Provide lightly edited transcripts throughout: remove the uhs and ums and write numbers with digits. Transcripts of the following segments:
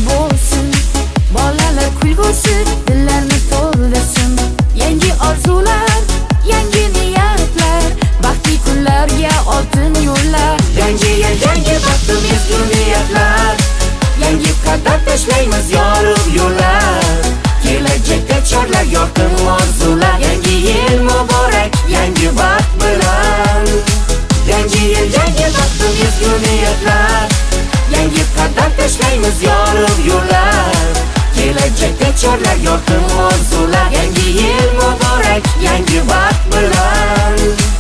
bo'lsin, bolalar kulgusi dillarni to'ldirsin. Yangi orzular, yangi niyatlar, baxtli kunlarga oltin yo'llar. Yangi yil, yangi baxtli niyatlar, yangi qadam tashlaymiz yorug' yo'llar. Kelajakda chorlar yorqin orzular. Yangi yil muborak, yangi baxt bilan. Yangi yil, yangi baxtli niyatlar, yangi qadam tashlaymiz yorug' yo'llar. Kelajakda chorlar yorqin orzular. Yangi yil muborak, yangi baxt bilan.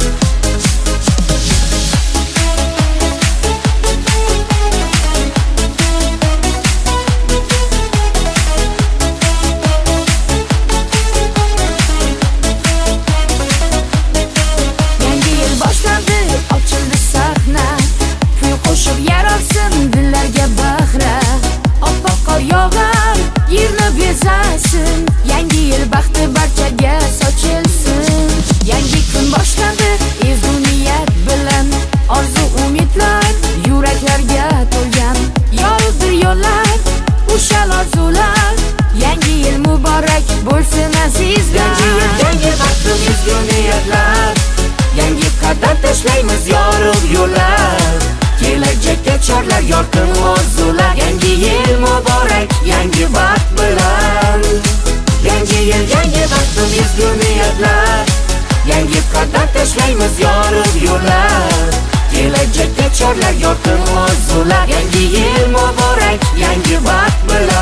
Dillarga bahra, oppoq qor yog'ar, yerni bezasin. Yangi yil baxti barchaga sochilsin. Yangi kun boshlandi ezgu niyat bilan, orzu umidlar yuraklarga to'lgan. Yorug'dir yo'llar, ushal orzular. Yangi yil muborak bo'lsin azizlar. Yangi yil, yangi baxtli ezgu niyatlar, yangi qadam tashlaymiz yorug' yo'llar. Kelajakda chorlar yorqin orzular. Yangi yil muborak, yangi baxt bilan. Yangi yil, yangi baxtli niyatlar, yangi qadam tashlaymiz yorug' yo'llar. Kelajakda chorlar yorqin orzular. Yangi yil muborak, yangi baxt bilan.